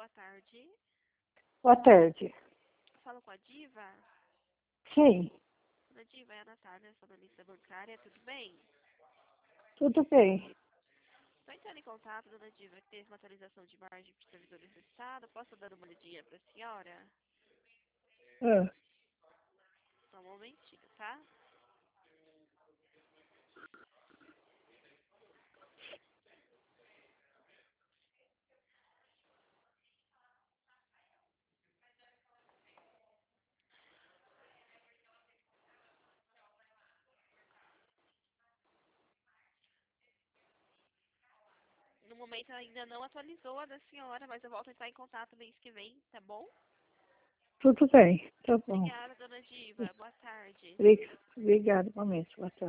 boa tarde. Boa tarde. Falo com a Diva. Sim, Dona Diva, é a Natália, sou analista bancária, tudo bem? tudo bem. Estou entrando em contato, Dona Diva, que teve uma atualização de margem para os servidores do Estado. Posso dar uma olhadinha para a senhora? Ah, Só um momentinho, tá? No momento ainda não atualizou a da senhora, mas eu volto a entrar em contato mês que vem, tá bom? tudo bem, tá bom. Obrigada, Dona Diva. Boa tarde. Obrigada, igualmente. Boa tarde.